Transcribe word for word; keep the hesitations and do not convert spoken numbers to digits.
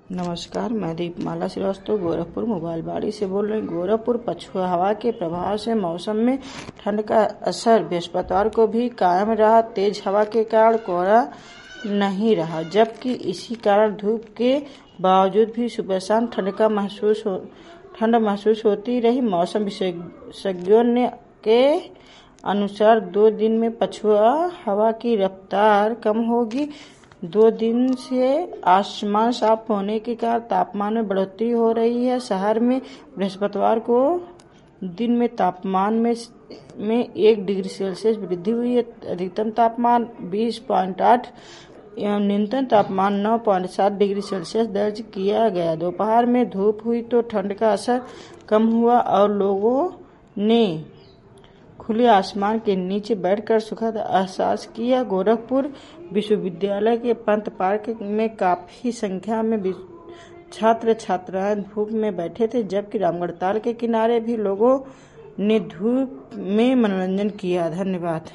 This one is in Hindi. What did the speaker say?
नमस्कार, मैं दीपमाला श्रीवास्तव गोरखपुर मोबाइलबाड़ी से बोल रही हूँ। गोरखपुर पछुआ हवा के प्रभाव से मौसम में ठंड का असर बृहस्पतिवार को भी कायम रहा। तेज हवा के कारण कोहरा नहीं रहा, जबकि इसी कारण धूप के बावजूद भी सुबह शाम ठंड का महसूस हो ठंड महसूस होती रही। मौसम विशेषज्ञों ने के अनुसार दो दिन में पछुआ हवा की रफ्तार कम होगी। दो दिन से आसमान साफ होने के कारण तापमान में बढ़ोतरी हो रही है। शहर में बृहस्पतिवार को दिन में तापमान में में एक डिग्री सेल्सियस वृद्धि हुई है। अधिकतम तापमान बीस पॉइंट आठ एवं न्यूनतम तापमान नौ पॉइंट सात डिग्री सेल्सियस दर्ज किया गया। दोपहर में धूप हुई तो ठंड का असर कम हुआ और लोगों ने खुले आसमान के नीचे बैठकर सुखद एहसास किया। गोरखपुर विश्वविद्यालय के पंत पार्क में काफी संख्या में छात्र छात्राएं धूप में बैठे थे, जबकि रामगढ़ ताल के किनारे भी लोगों ने धूप में मनोरंजन किया। धन्यवाद।